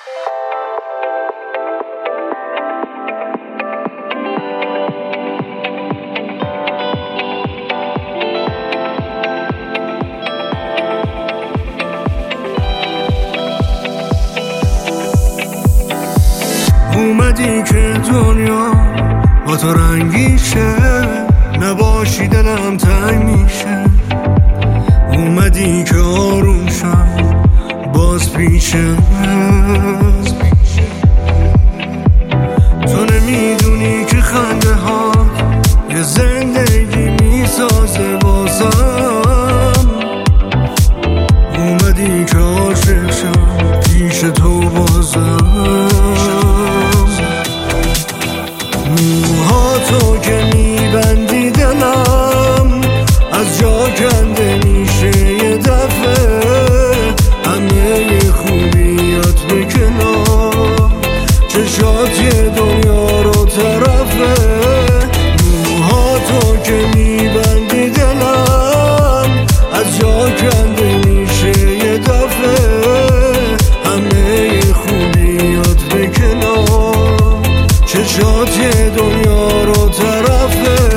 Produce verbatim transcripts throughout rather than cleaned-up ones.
اومدی که دنیا با تو رنگی شه، نباشی دلم تنگ میشه. اومدی که آروم شم باز پیشه. تو نمیدونی که خنده ها یه زندگی میسازه واسم. اومدی که عاشق شم پیش تو بازم. موها تو که میبندی دلم از جا کنده میشه یه دفعه. همه خوبیات به کنار، چشات یه دنیا رو طرفه. موها تو که میبندی دلم از جا کنده میشه یه دفعه. همه خوبیات به کنار، چشات یه دنیا رو طرفه.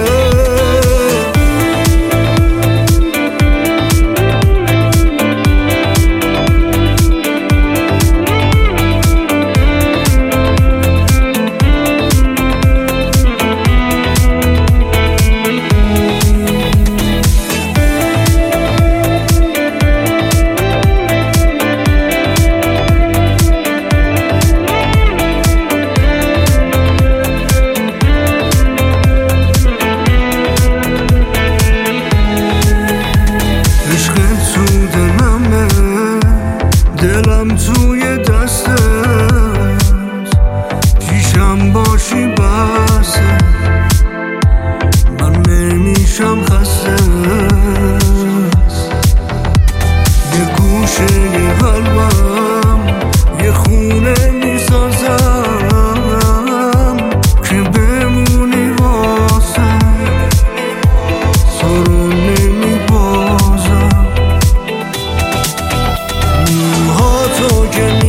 دلم توی دستت، پیشم باشی بسه. من نمیشم خسته، یه گوشه یه قلبم یه خونه میسازم که بمونی واسه. تو رو نمیبازم. تو که